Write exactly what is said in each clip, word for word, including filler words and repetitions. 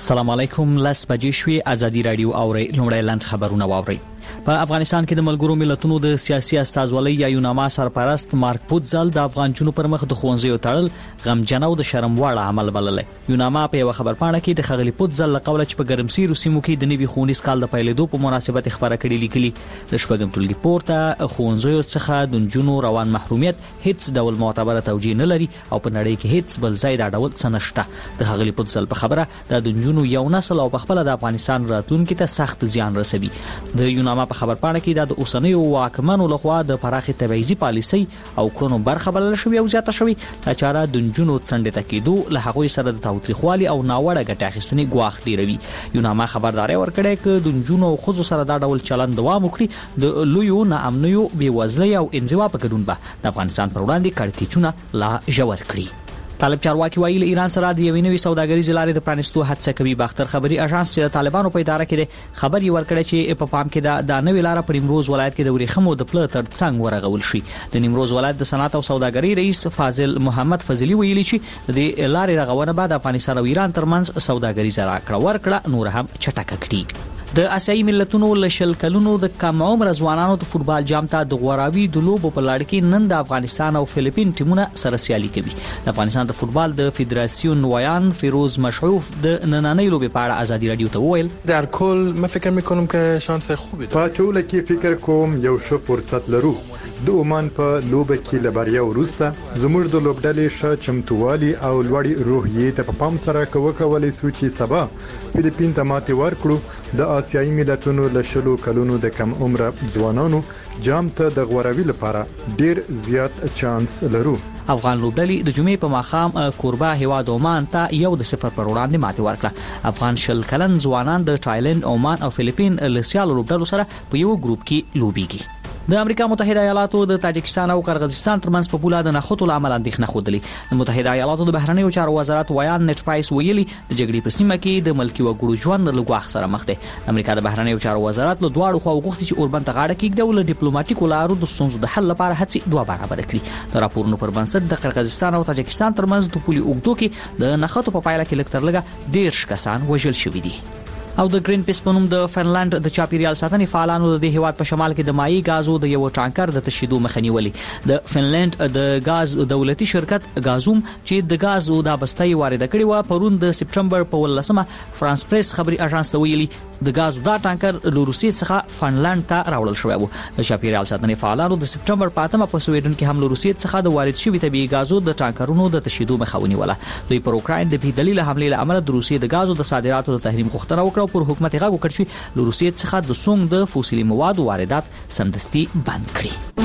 السلام علیکم. لاس بجې شوې ازادي رادیو اوري لومړی لاند خبرونه واوري. په افغانستان کې د ملګرو ملتونو د سیاسي استازولۍ یا یوناما سرپرست مارک پوتزل د افغانچونو پر مخ د خوځیو تړل غمجن او د شرم وړ عمل بللې. یوناما په یو خبر پاڼه کې د خغلی پوتزل لقول چې په ګرمسیر سیمو کې د نوي خونیز کال د پیلېدو په مناسبت خبره کړې لیکلي. د شپږم ټولګي پورته خوځیو څخه د جنونو روان محرومیت هیڅ ډول معتبره توجیه نه لري او په نړۍ کې هیڅ بل ځای دا ډول څه نشته. د خغلی پوتزل په خبره د جنونو یو نسل او په خپل د افغانستان راتلونکي ته سخت زیان رسوي. د یوناما په خبر پاڼه کې د اوسنیو واکمنو لخوا د پراخي تبعیضي پالیسي او کړنو برخه بلل شوې او زیاته شوې. دا چاره د جنونو څنډه تکیدو له هغوی سره د تاوتریخوالي او ناوړه ګټه اخیستنې ګواښ ډیروي. یوناما خبرداري ورکړې چې د جنونو خو سره دا ډول چلند دوام وکړي د لویو ناامنیو بیوزلۍ او انزوا په ګډون به د افغانستان پر وړاندې کړکېچونه لا ژور کړي. طالب چارواکي وایي له ایران سره د یوې نوې سوداګریزې لارې د پرانیستو هڅه کوي. باختر خبري اژانس چې طالبانو په اداره کې د خبري ورکړی چې په پام کې د نوې لار په نیمروز ولایت کې د ورېخمو د پله تر څنګ ورغول شي. د نیمروز ولایت د صنعت او سوداګرۍ رئیس فاضل محمد فضلی ویلي چې د لارې رغونه بعد افغانستان او ایران ترمنځ سوداګریزه راکړه ورکړه نور هم چټکه کړي. د آسیایي ملتونو له شل کلونو د کم عمر ځوانانو د فوتبال جام ته د غوراوي د لوبو په لړ کې نن د افغانستان او فلیپین ټیمونه سره سیالي کوي. د افغانستان د فوتبال د فدراسیون ویان فیروز مشعوف د نننۍ لوبې په اړه ازادي رادیو ته وویل در کل من فکر میکنم که شانس خوبی داریم. په ټوله کې فکر کوم یو ښه فرصت لرو. د عمان په لوبه کې لبریا وروسته زموږ د لوبډلې ښه چمتووالي او لوړې روحیې ته په پام سره کوکولای سو چې سبا فلیپین ته ماتې ورکړو. د آسیایي ملتونو له شلو کلونو د کم عمر ځوانانو جام ته د غوراوي لپاره ډیر زیات چانس لرو. افغان لوبډلې د جمعې په ماښام کوربه هیواد عمان ته یو د صفر پر وړاندې ماتې ورکړه. افغان شل کلن ځوانان د تایلند، عمان او فلیپین له سیالو لوبډلو سره په یو ګروپ کې لوبيږي. د امریکا متحده ایالاتو د تاجکستان او قرغیزستان ترمنځ په پوله د نخودو لامل اندېښنه خوده. د متحده ایالاتو د بهرنیو چارو وزارت ویان نت پرایس ویلي د جګړې په سیمه کې د ملکی وګړو ژوند له ګواښ سره مخ دی. د امریکا د بهرنیو چارو وزارت له دواړو خواو غوښتي چې اوربند ته غاړه کېږدي او له ډیپلوماټیکو لارو د ستونزو د حل لپاره هڅې دوه برابر کړي. د راپورونو پر بنسټ د قرغیزستان او تاجکستان ترمنځ د پولي اوږدو کې د نخودو په پایله کې لږ تر لږه ډېر کسان وژل شوي دي. او د گرین پیس په نوم د فنلند د چاپیریال ساتنې فعالانو د هیواد په شمال کې د مایع غازو د یو ټانکر د تشیدو مخه نیولې. د فنلند د غاز دولتي شرکت غازوم چې د غازو د بستۍ وارد کړي و پرون د سپټمبر په ولسمه فرانس پریس خبري اژانس ته ویلي د غازو دا ټانکر له روسیې څخه فنلند ته راوړل شوی و. د چاپیریال ساتنې فعالانو د سپټمبر په اتمه په سویډن کې هم له روسیې څخه د وارد شوی طبيعي غازو د ټانکرونو د تشیدو مخه ونیوله. دوی پر اوکراین د بې دلیل حمله له امله د روسیې د غازو د صادراتو د تحریم غوښتنه وکړه. پر حکومت غږ وکړ چې له روسیې څخه د سونګ د فوسیلي موادو واردات سمدستي بند کړي.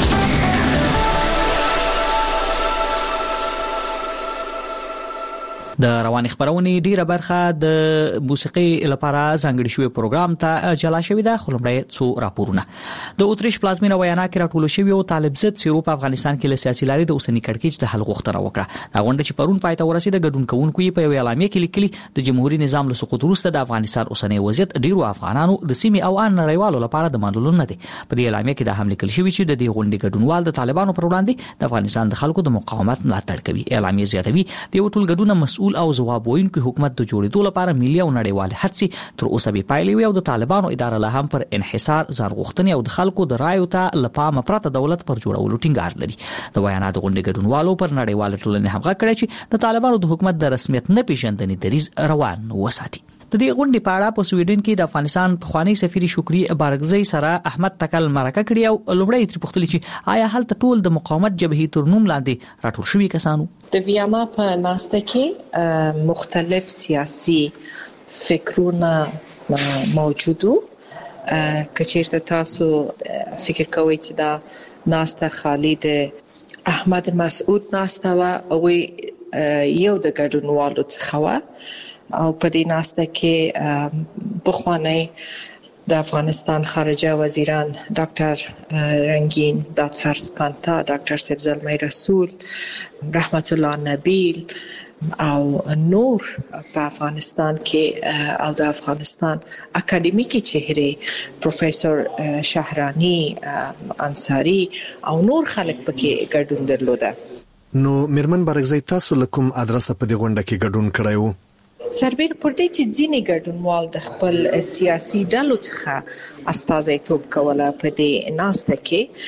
د روان خبرونې ډیره برخه د موسیقي لپاره ځانګړي شوی پروګرام ته جلا شوې ده. خلمړی څو راپورونه د اوتریش پلازمینه ویانا کې راټول شوی او طالب ضد سیرو په افغانستان کې له سیاسي لارې د اوسنی کړکېچ د حل غوښتنه وکړه. دا غونډه چې پرون پای ته ورسېده ګډون کوونکو په یو اعلامیه کې لیکلي د جمهوریت نظام له سقوط وروسته د افغانستان اوسنی وضعیت ډیرو افغانانو د سیمې او ان نړیوالو لپاره د منلو نه دی. په دې اعلامیه کې د حمله کول شوی چې د دې غونډې ګډونوال د طالبانو پر وړاندې د افغانستان د خلکو د مقاومت ملاتړ کوي. اعلامیه زیاتوي د یو ټول ګډون مسؤل او ځواب ویونکي حکومت د جوړېدو لپاره ملي او نړیوال هڅې تر اوسه به پایلې وي او د طالبانو اداره له هم پر انحصار ځان غوښتنې او د خلکو د رایو ته لپاره پرته دولت پر جوړولو ټینګار لري. د ویانا د غونډې ګډونوالو پر نړیوال ټولنې هم غږ کړی چې د طالبانو د حکومت د رسمیت نه پیژندنې دریز روان وساتي. د دې غونډې په اړه په سویډن کې د افغانستان پخوانی سفیر شکری بارګزی سره احمد تکل مرکه کړی او لومړی تر پوښتنه چې آیا هلته ټول د مقاومت جبهې تر نوم لاندې راټول شوي کسانو د ویانا په ناسته کې مختلف سیاسي فکرونه موجودو. کچیرته تاسو فکر کوئ چې دا ناسته خالی د احمد مسعود ناسته و او یو د ګډونوالو څخه و او په دې ناسته کې بخوانی د افغانستان خارجه وزیران ډاکټر رنگین دادفرس پانتا، ډاکټر سبزلمی رسول، رحمت الله نبیل او نور په افغانستان کې او د افغانستان اکاډمیکي چهره پروفیسور شهرانی انصاری او نور خلک پکې ګډون درلوده. نو میرمن بارګزی تاسو لکم ادرسه په دې غونډه کې ګډون کړایو؟ سربېر پر دې چې ځینې ګډونوال د خپل سیاسي ډلو څخه استازیتوب کوله په دې ناسته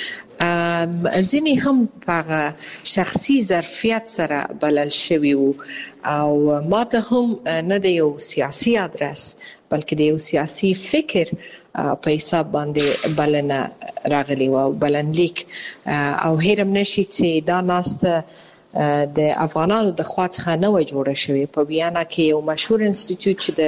کې ځینې هم په شخصي ظرفیت سره بلل شوي وو او ما ته هم نه د یو سیاسي ادرس بلکې د یو سیاسي فکر په حساب باندې بلنه راغلی و بلنلیک او هیرم نشي چې دا ناسته د افغانانو د خوا څخه نه و جوړه شوې په ویانا کې یو مشهور انسټیټیوټ چې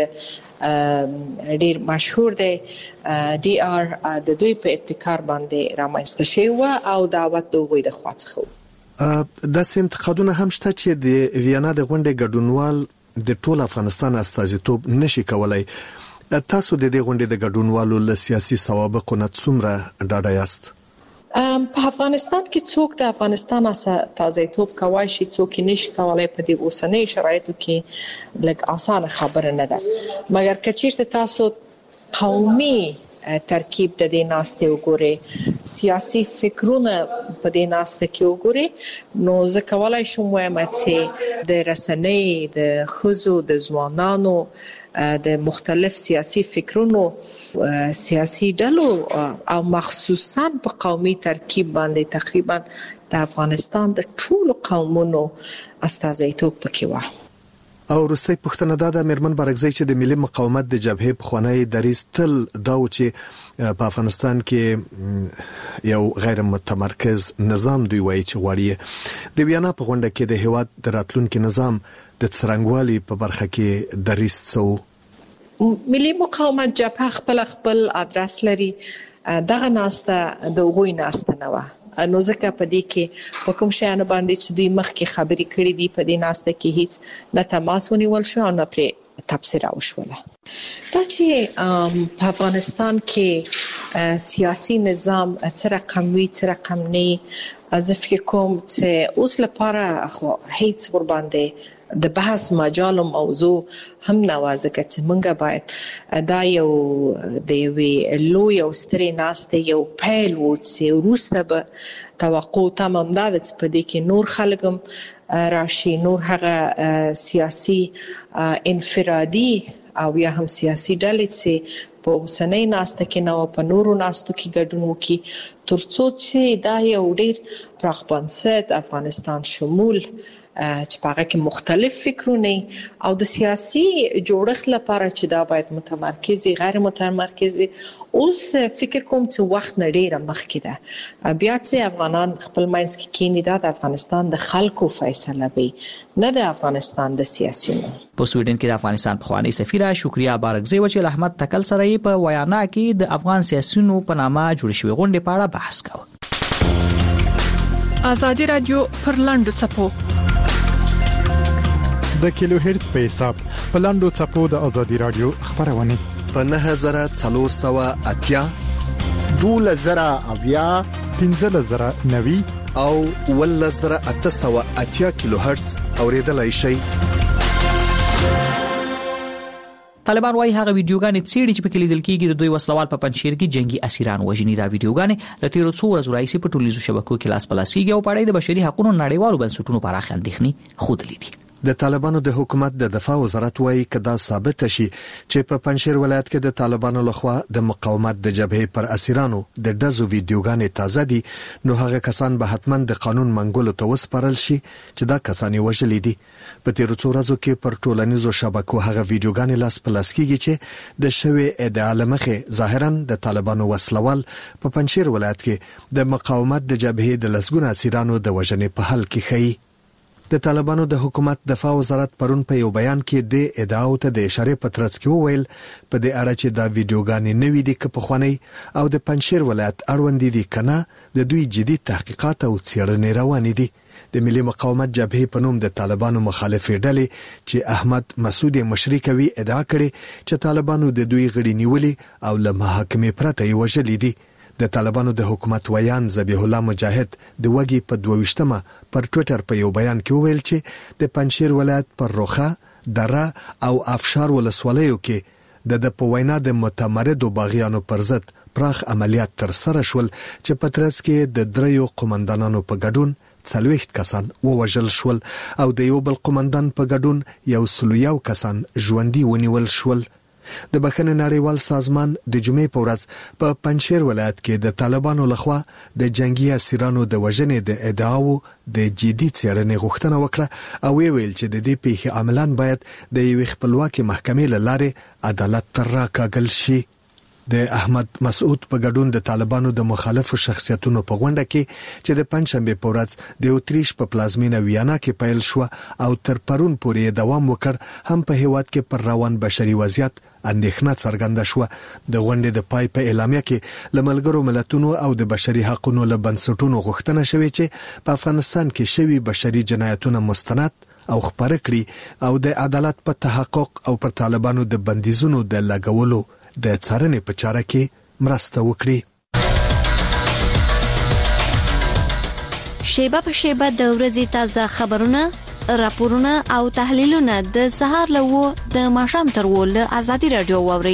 د ډیر مشهور دی ډي آر د دوی په ابتکار باندې رامنځته شوی و او دعوت د غوي د خوا څخه د سنتقادونه هم شته چې د ویانا د غونډې ګډونوال د ټول افغانستان استازیتوب نشي کولای. تاسو د دې غونډې د ګډونوالو له سیاسي سوابقو نه څومره ډاډه یاست؟ په افغانستان کې څوک د افغانستان استازیتوب کوي شي څوک نشي کولای په دې اوسنۍ شرایطو کې لږ اسانه خبره نه ده مګر کچیرته تاسو قومي ترکیب د دې ناستې وګورئ سیاسي فکرونه په دې ناسته کې وګورئ نو زه کولای شم وایم چې د رسنۍ د خزو د ځوانانو د مختلف سیاسي فکرونو سیاسي ډلو او مخصوصا په قومي ترکیب باندې تقریبا د افغانستان د ټولو قومونو استازیتوب پکې و. او روسي پښتنه د میرمن برګزی چې د ملي مقاومت د جبهې په خوانی دریس تل دا و چې په افغانستان کې یو غیر متمرکز نظام دوی وایي چې غواړي د ویانا په غونډه کې د هیواد د راتلونکي نظام د څرنګوالي په برخه کې دریس څو ملي مقاومت جبهه خپل خپل ادرس لري دغه ناسته د غوي ناسته نه و نو ځکه په دې کې په کوم شیانو باندې چې دوی مخکې خبرې کړې دي په دې ناسته کې هیڅ نه تماس ونیول شو او نه پرې تبصره وشوله. دا چې په افغانستان کې سیاسي نظام څه رقم وي څه رقم نه زه فکر کوم چې اوس لپاره خو هیڅ ور باندې د بحث مجال او موضوع هم نوازکه چې مونږه باید دا یو د یوې لوی او سترې ناسته یو پیل و چې وروسته به توقع تمام ده چې په دې کې نور خلک هم راشي نور هغه سیاسي انفرادي او یا هم سیاسي ډلې چې په اوسنۍ ناسته کې نو په نورو ناستو کې ګډون وکړي ترڅو چې دا یو ډیر پراخ بنسټ افغانستان شمول چې په هغه کې مختلف فکرونه او د سیاسي جوړښت لپاره چې دا باید متمرکزي غیر متمرکزي اوس فکر کوم چې وخت نه ډیره مخکې ده بیا چې افغانان خپل ماینس کې کینی دا د افغانستان د خلکو فیصله وي نه د افغانستان د سیاسيونو. په سویډن کې د افغانستان پخوانی سفیره شکریا بارګزی و چې احمد تکل سره په ویانا کې د افغان سیاسيونو په نامه جوړ شوی غونډې په اړه بحث کاوه. ازادي رادیو پر لاندو چپو د کیلو هرتز په حساب په لاندو چپو د ازادي رادیو خبرونه په نه هزار څلور سوه اتیا دوله زره اویا پنځه زره نوي او ول زره اته سوه اتیا کیلو هرتز اوریدلای شي. طالبان وايي هغه ویډیوګانې څېړي چې په کې لیدل کېږي د دوی وسلوال په پنځشیر کې جنگي اسیران وژني. دا ویډیوګانې د تیرو څو ورځو راځي په ټولنیزو شبکو کې لاس په لاس کېږي او په اړه د بشري حقوقو نړیوالو بنسټونو پراخ اندېښنې خوده دي. د طالبانو د حکومت د دفاع وزارت وايي کدا ثابت شي چې په پنځشیر ولایت کې د طالبانو لخوا د مقاومت د جبهې پر اسیرانو د دزو ویډیوګانې تازه دي نو هغه کسان به حتما د قانون منګولو ته وسپارل شي چې دا کسان وژلي دي. په تیرو څو ورځو کې پر ټولنیزو شبکو هغه ویډیوګانې لاس په لاس کېږي چې د شوی ادعا لمخې ظاهرا د طالبانو وسلوال په پنځشیر ولایت کې د مقاومت د جبهې د لسګونه اسیرانو د وژنې په حل کې خي. د طالبانو د حکومت دفاع وزارت پرون په یو بیان کې د ادعاو ته د اشاره پترڅ کې وویل په دې اړه چې دا ویډیوګانې نوې دي که پخوانی او د پنځشیر ولایت اړوند دي کنه د دوی جدي تحقیقات او څېړنې روانې دي. د ملي مقاومت جبهې په نوم د طالبانو مخالفې ډلې چې احمد مسعود مشري کوي ادعا کړې چې طالبانو د دوی غړي نیولې او له محاکمې پرته یې وژلي دي. د طالبانو د حکومت ویان ذبیح الله مجاهد د وګي په دوه پر ټوئیټر په یو بیان کې وویل چې د پنځشیر ولایت پر روخه دره او افشار ولسوالیو کې د د په وینا د متمردو باغیانو پر ضد پراخ عملیات تر سره شول چې په ترڅ کې د دریو قومندانانو په ګډون څلوېښت کسان ووژل شول او د یو بل قومندان په ګډون یو سل یو کسان ژوندي ونیول شول. د بخښنې نړیوال سازمان د جمعې په ورځ په پنجشیر ولایت کې د طالبانو لخوا د جنگي اسیرانو د وژنې د ادعاو د جدي څېړنې غوښتنه وکړه او ویل چې د دې پیښې عاملان باید د یوې خپلواکې محکمې له لارې عدالت ته راکاږل شي. د احمد مسعود په ګډون د طالبانو د مخالفو شخصیتونو په غونډه کې چې د پنځشنبه په ورځ د اتریش په پلازمینه ویانا کې پیل شو او تر پرون پورې دوام وکړ هم په هیواد کې پر روان بشري وضعیت اندېښنه څرګنده شو. د غونډې د پای په اعلامیه کې له ملګرو ملتونو او د بشري حقوقو له بنسټونو غوښتنه شوې چې په افغانستان کې شوي بشري جنایتونه مستند او خبره کړي او د عدالت په تحقق او پر طالبانو د بندیزونو د لګولو د څارنې په چاره کې مرسته وکړي. شیبه په شیبه د ورځې تازه خبرونه، راپورونه او تحلیلونه د سهار له و د ماښام تر و له ازادي رادیو واوري.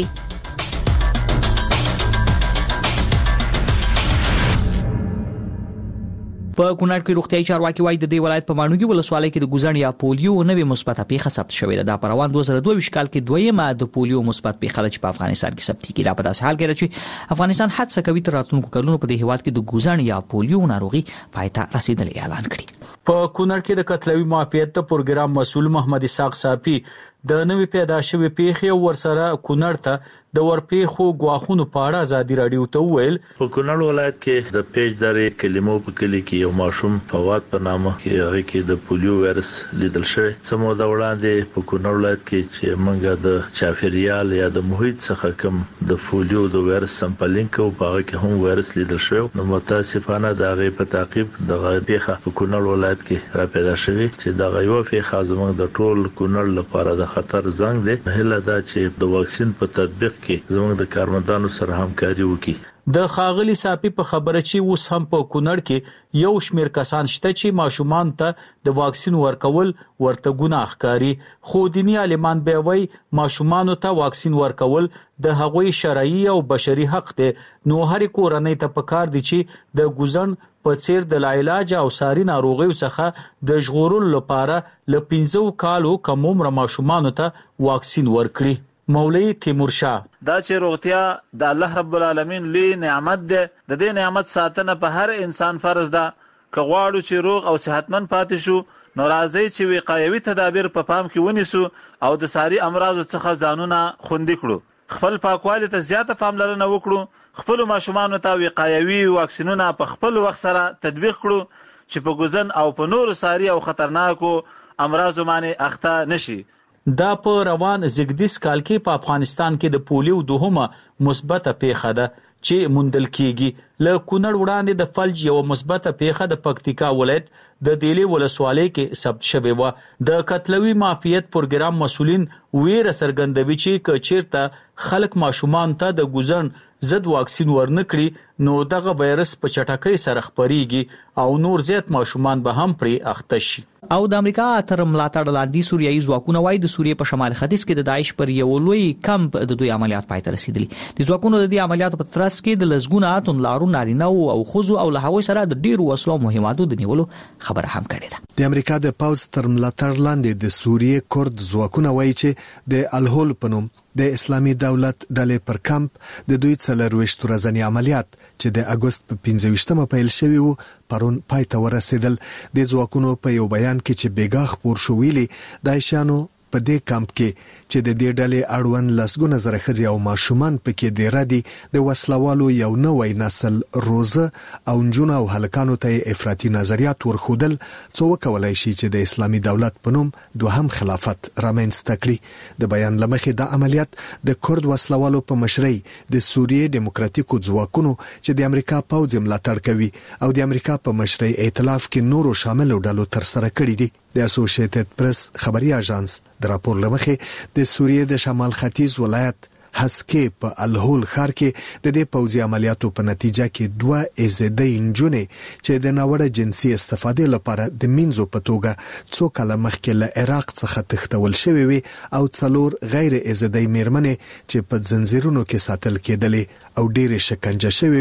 په کونړ کې روغتيایي چارواکي وایي د دې ولایت په مانوګي ولسوالۍ کې د ګوزن یا پولیو نوې مثبته پیښه ثبت شوې ده. د پروان دوه زره دوه کال کې دویمه د پولیو مثبت پیښه چې په افغانستان کې ثبت کیږي. په داسې حال کې چې افغانستان هڅه کوي تر راتلونکو کلونو په دې هیواد کې د ګوزن یا پولیو ناروغي پایته رسیدلې اعلان کړي. په کونړ کې د قتلوي معافیت د پروګرام مسؤل محمد اسحاق صافي د نوې پیدا شوې پیښې ورسره کونړ ته د ورپېښو غواخونو په اړه ازادي رادیو ته ویل. په کونړ ولایت کې د پیج درې کلمو په کلی کې یو ماشوم فواد په نامه کې هغه کې د پولیو وایرس لیدل شوی. سمو د وړاندې په کونړ ولایت کې چې موږ د چاپیریال یا د محیط څخه کوم د پولیو د وایرس سمپلینګ کو په هغه کې هم وایرس لیدل شوی. نو متاسفانه د هغه په تعقیب د پیښه په کونړ ولایت کې را پیدا شوی چې د غیو پیښه زموږ د ټول کونړ لپاره د خطر زنګ دی. هله دا چې د واکسین په تطبیق کې زموږ د کارمندانو سره همکاري وکړي. د خاغلی صافي په خبره چې اوس هم په کونړ کې یو شمیر کسان شته چې ماشومان ته د واکسین ورکول ورته ګناه ښکاري. خو دیني عالمان به وایي ماشومان ته واکسین ورکول د هغوی شرعي او بشري حق دی. نو هر کورنۍ ته پکار دي چې د ګوزن په څیر د لاعلاج او ساري ناروغیو څخه د ژغورلو لپاره ل پنځه کالو کم عمر ماشومان ته واکسین ورکړي. مولوی تیمور شاه دا چې روغتیا د الله رب العالمین لوی نعمت ده. د دې نعمت ساتنه په هر انسان فرض ده. که غواړو چې روغ او صحتمند پاتې شو نو راځي چې وقایوي تدابیر په پام کې ونیسو او د ساري امراض څخه ځانونه خوندي کړو. خپل پاکوالي ته زیاته پاملرنه وکړو. خپل ماشومان ته وقایوي واکسینونه په خپل وخت سره تطبیق کړو چې په ګوزن او په نور ساري او خطرناکو امراض باندې اخته نشي. دا په روان زګدیس کال کې په افغانستان کې د پولیو دوهمه مثبته پیښه ده چې موندل کیږي. له کونړ وړاندې د فلج یو مثبته پیښه د پکتیکا ولایت د دیلي ولسوالۍ کې ثبت شوې و. د قتلوي معافیت پروګرام مسؤلین ویره څرګندوي چې کچیرته خلک ماشومان ته د ګوزن ضد واکسین ورنکړي نو دغه وایرس په چټکۍ سره خپريږي او نور زیات ماشومان به هم پرې اخته شي. او د امریکا تر ملاتړ لاندې سوریایي ځواکونه وایي د سوریې په شمال ختیځ کې د داعش پر یو لوی کمپ د دوی عملیات پای ته رسیدلي. د ځواکونو د دې عملیاتو په ترڅ کې د لزګونه اتون لارو نارینه او خوځو او له هغوی سره د ډیرو وسلو مهماتو د نیولو خبره هم کړې ده. د امریکا د پاوز تر ملاتړ لاندې د سوریې کورد ځواکونه وایي چې د الهول په نوم د اسلامي دولت ډلې پر کمپ د دوی څلرويشت ورځنی عملیات چې د اگست په پنځه ویشتمه پیل شوی وو پرون پای ته ورسېدل. د ځواکونو په یو بیان کې چې بیګا خبر شو ویلي دایشانو په دې کمپ کې چې د دې ډلې اړوند لسګونه زره ښځې او ماشومان پکې د ردي د وسلوالو یو نوې نسل روزه او نجونو او هلکانو ته افراطي نظریات ورخودل څو وکولای شي چې د اسلامي دولت په نوم دوهم خلافت رامنځته کړي. د بیان لمخې د عملیات د کورد وسلوالو په مشرۍ د سوریې دیموکراتیکو ځواکونو چې د امریکا پوځ ملاتړ کوي او د امریکا په مشرۍ ائتلاف کې نورو شامل ډلو تر سره کړي دي. د اسوسییټډ پریس خبري اژانس د راپور لمخې د سوریې د شمال ختیځ ولایت هسکې په الهول ښار کې د دې پوځي عملیاتو په نتیجه کې دوه ازدۍ نجونې چې د ناوړه جنسي استفادې لپاره د مینځو په توګه څو کاله مخکې له عراق څخه تښتول شوې وي او څلور غیر ازدۍ میرمنې چې په زنځیرونو کې ساتل کېدلې او ډېرې شکنجه شوې